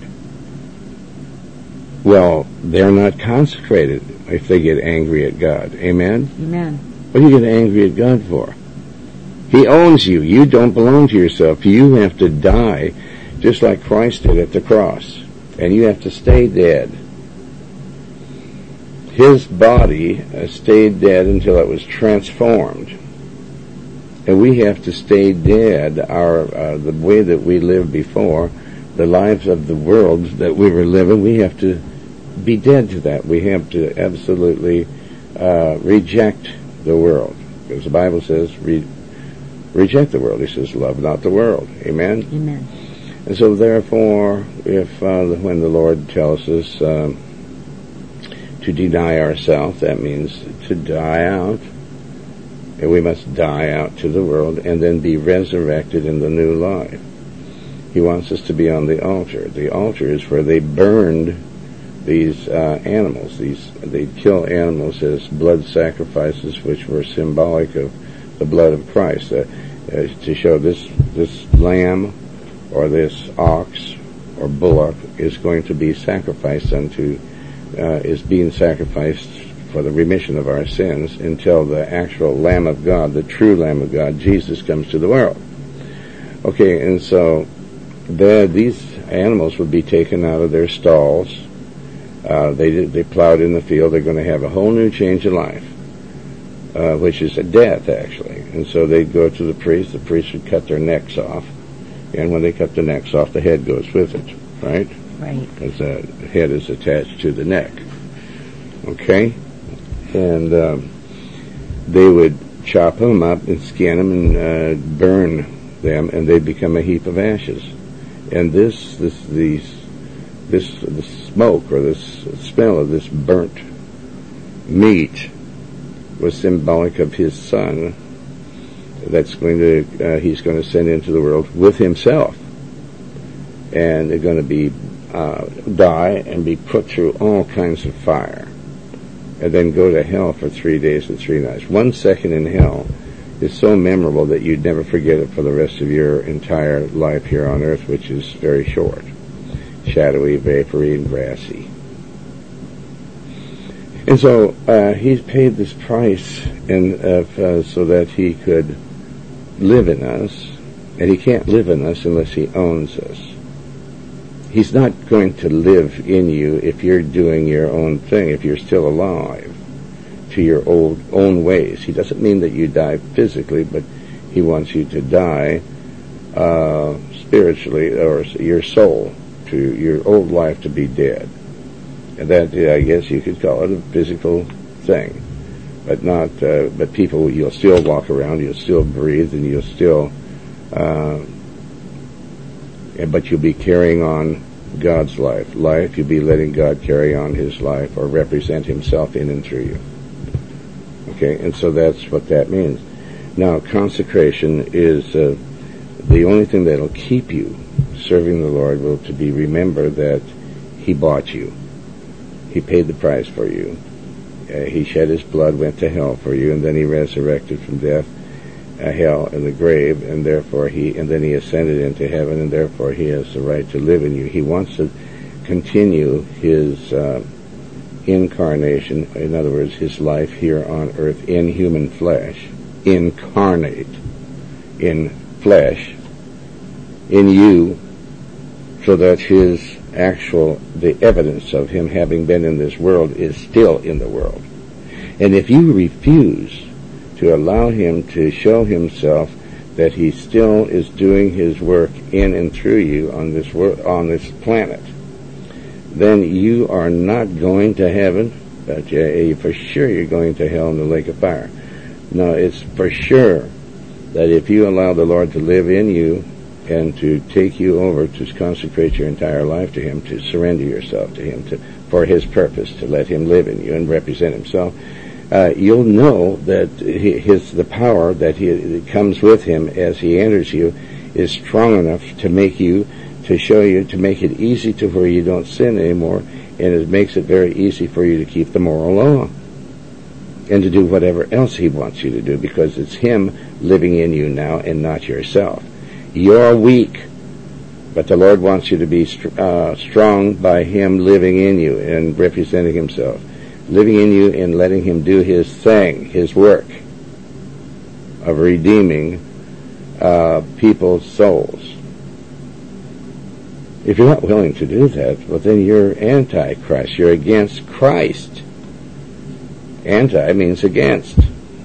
Well, they're not consecrated if they get angry at God. Amen? Amen. What do you get angry at God for? He owns you. You don't belong to yourself. You have to die just like Christ did at the cross. And you have to stay dead. His body uh, stayed dead until it was transformed. And we have to stay dead. Our uh, the way that we lived before, the lives of the world that we were living, we have to be dead to that. We have to absolutely uh, reject the world. Because the Bible says, re- reject the world. He says, love not the world. Amen? Amen. And so therefore, if uh, when the Lord tells us um, to deny ourselves, that means to die out. And we must die out to the world and then be resurrected in the new life. He wants us to be on the altar. The altar is where they burned these uh, animals. These they'd kill animals as blood sacrifices, which were symbolic of the blood of Christ, uh, uh, to show this this lamb or this ox or bullock is going to be sacrificed unto, uh, is being sacrificed for the remission of our sins until the actual Lamb of God, the true Lamb of God, Jesus, comes to the world. Okay, and so the, these animals would be taken out of their stalls. Uh, they they plowed in the field. They're going to have a whole new change of life, uh, which is a death, actually. And so they'd go to the priest. The priest would cut their necks off. And when they cut the necks off, the head goes with it, right? Right. Because the head is attached to the neck. Okay? And um, they would chop them up and skin them and uh, burn them, and they'd become a heap of ashes. And this, this, these, this, the smoke or this smell of this burnt meat was symbolic of His Son. That's going to, uh, He's going to send into the world with Himself. And they're going to be, uh, die and be put through all kinds of fire. and then go to hell for three days and three nights. One second in hell is so memorable that you'd never forget it for the rest of your entire life here on earth, which is very short, shadowy, vapory, and grassy. And so uh, he's paid this price, and uh, uh, so that he could live in us, and he can't live in us unless he owns us. He's not going to live in you if you're doing your own thing, if you're still alive to your old own ways. He doesn't mean that you die physically, but he wants you to die uh, spiritually, or your soul, to your old life to be dead. And that, I guess you could call it a physical thing, but not. Uh, but people, you'll still walk around, you'll still breathe, and you'll still. Uh, but you'll be carrying on God's life. Life, you'll be letting God carry on His life or represent Himself in and through you. Okay, and so that's what that means. Now, consecration is uh, the only thing that'll keep you serving the Lord will to be remember that He bought you. He paid the price for you. Uh, he shed His blood, went to hell for you, and then He resurrected from death, uh, hell, and the grave, and therefore He, and then He ascended into heaven, and therefore He has the right to live in you. He wants to continue His uh, incarnation, in other words, His life here on earth in human flesh, incarnate in flesh, in you, so that His actual, the evidence of Him having been in this world is still in the world. And if you refuse to allow Him to show Himself that He still is doing His work in and through you on this world, on this planet, then you are not going to heaven, but uh, for sure you're going to hell in the lake of fire. No, it's for sure that if you allow the Lord to live in you and to take you over, to consecrate your entire life to Him, to surrender yourself to Him, to for His purpose, to let Him live in you and represent Himself, uh, you'll know that his the power that he that comes with Him as He enters you is strong enough to make you, to show you, to make it easy to where you don't sin anymore, and it makes it very easy for you to keep the moral law and to do whatever else He wants you to do, because it's Him living in you now and not yourself. You're weak, but the Lord wants you to be uh, strong by Him living in you and representing Himself, living in you and letting Him do His thing, His work of redeeming uh, people's souls. If you're not willing to do that, well, then you're anti-Christ. You're against Christ. Anti means against.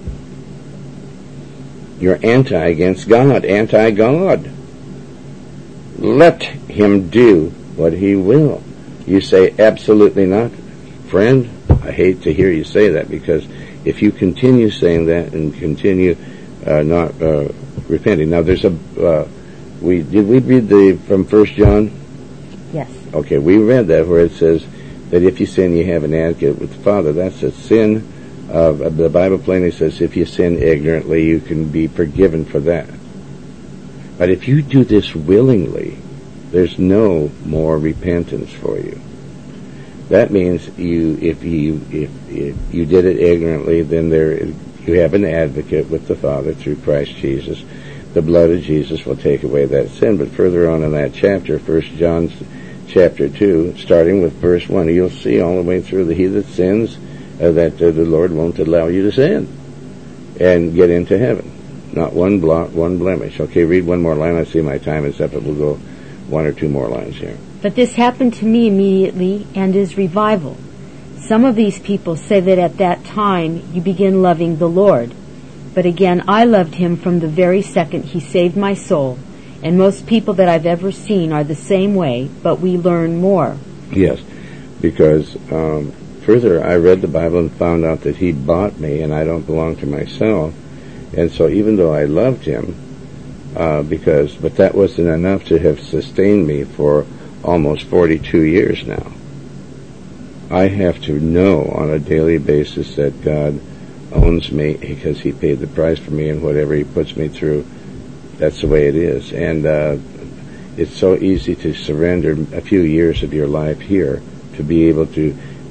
You're anti against God, anti-God. Let Him do what He will. You say, absolutely not. Friend, I hate to hear you say that, because if you continue saying that and continue uh, not uh, repenting. Now, there's a, uh, we did we read the, from First John? Yes. Okay, we read that where it says that if you sin, you have an advocate with the Father. That's a sin. Uh, the Bible plainly says if you sin ignorantly, you can be forgiven for that. But if you do this willingly, there's no more repentance for you. That means you, if you, if, if you did it ignorantly, then there, you have an advocate with the Father through Christ Jesus. The blood of Jesus will take away that sin. But further on in that chapter, First John chapter two, starting with verse one, you'll see all the way through that he that sins, uh, that uh, the Lord won't allow you to sin and get into heaven. Not one blot, one blemish. Okay, read one more line. I see my time is up, but we'll go one or two more lines here. But this happened to me immediately and is revival. Some of these people say that at that time you begin loving the Lord. But again, I loved Him from the very second He saved my soul. And most people that I've ever seen are the same way, but we learn more. Yes, because um, further, I read the Bible and found out that He bought me and I don't belong to myself. And so even though I loved Him, uh, because, but that wasn't enough to have sustained me for almost forty-two years now. I have to know on a daily basis that God owns me because He paid the price for me, and whatever He puts me through, that's the way it is. And uh, it's so easy to surrender a few years of your life here to be able to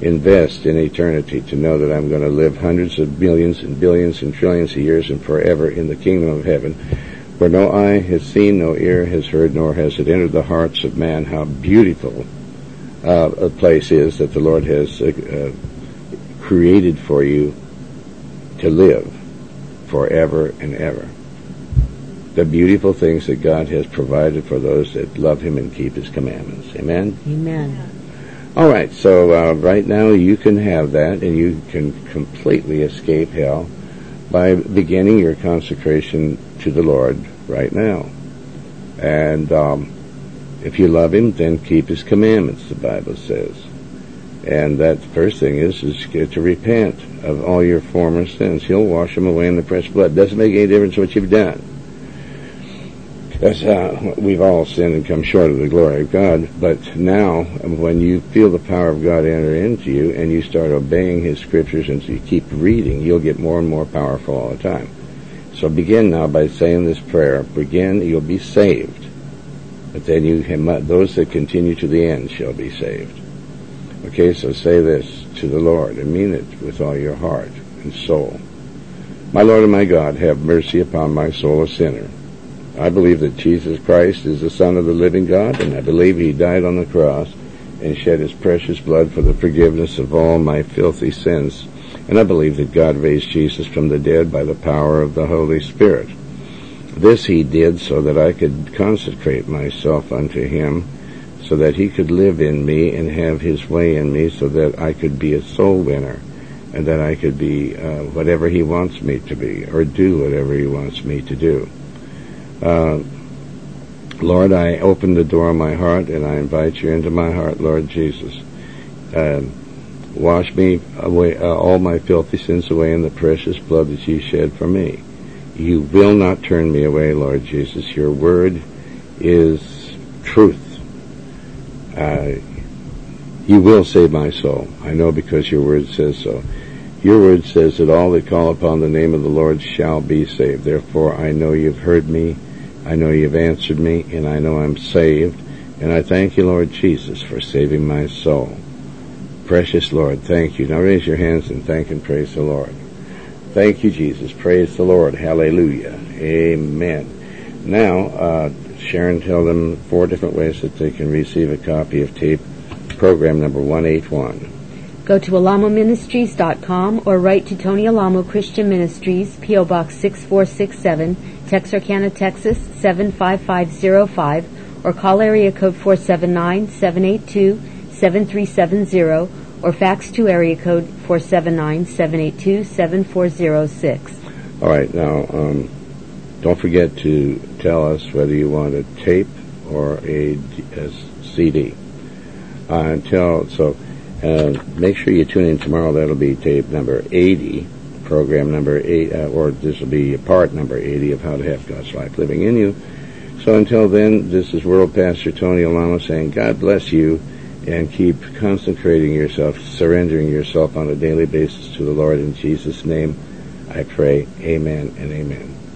invest in eternity to know that I'm going to live hundreds of millions and billions and trillions of years and forever in the kingdom of heaven, where no eye has seen, no ear has heard, nor has it entered the hearts of man how beautiful uh, a place is that the Lord has uh, uh, created for you to live forever and ever. The beautiful things that God has provided for those that love Him and keep His commandments. Amen? Amen. All right, so uh, right now you can have that, and you can completely escape hell by beginning your consecration to the Lord right now. And um, if you love Him, then keep His commandments, the Bible says. And that first thing is, is to repent of all your former sins. He'll wash them away in the precious blood. Doesn't make any difference what you've done. That's uh, we've all sinned and come short of the glory of God. But now, when you feel the power of God enter into you and you start obeying His scriptures and you keep reading, you'll get more and more powerful all the time. So begin now by saying this prayer. Begin, you'll be saved. But then you can, those that continue to the end shall be saved. Okay, so say this to the Lord and mean it with all your heart and soul. My Lord and my God, have mercy upon my soul, a sinner. I believe that Jesus Christ is the Son of the living God, and I believe He died on the cross and shed His precious blood for the forgiveness of all my filthy sins. And I believe that God raised Jesus from the dead by the power of the Holy Spirit. This He did so that I could consecrate myself unto Him, so that He could live in me and have His way in me, so that I could be a soul winner, and that I could be uh, whatever He wants me to be, or do whatever He wants me to do. Uh, Lord, I open the door of my heart, and I invite You into my heart, Lord Jesus. Uh, wash me away, uh, all my filthy sins away in the precious blood that You shed for me. You will not turn me away, Lord Jesus. Your word is truth. Uh, You will save my soul. I know, because Your word says so. Your word says that all that call upon the name of the Lord shall be saved. Therefore, I know You've heard me. I know You've answered me, and I know I'm saved. And I thank You, Lord Jesus, for saving my soul. Precious Lord, thank You. Now raise your hands and thank and praise the Lord. Thank You, Jesus. Praise the Lord. Hallelujah. Amen. Now, uh, Sharon, tell them four different ways that they can receive a copy of tape program number one eighty-one. Go to alamo ministries dot com or write to Tony Alamo Christian Ministries, P O Box six four six seven, Texarkana, Texas seven five five zero five, or call area code four seven nine, seven eight two, seven three seven zero, or fax to area code four seven nine, seven eight two, seven four zero six. All right, now, um, don't forget to tell us whether you want a tape or a, a C D. Uh, until, so, uh, make sure you tune in tomorrow. That'll be tape number eighty, program number eight, uh, or this will be part number eighty of How to Have God's Life Living in You. So until then, this is World Pastor Tony Alamo saying, God bless you, and keep consecrating yourself, surrendering yourself on a daily basis to the Lord. In Jesus' name, I pray, amen and amen.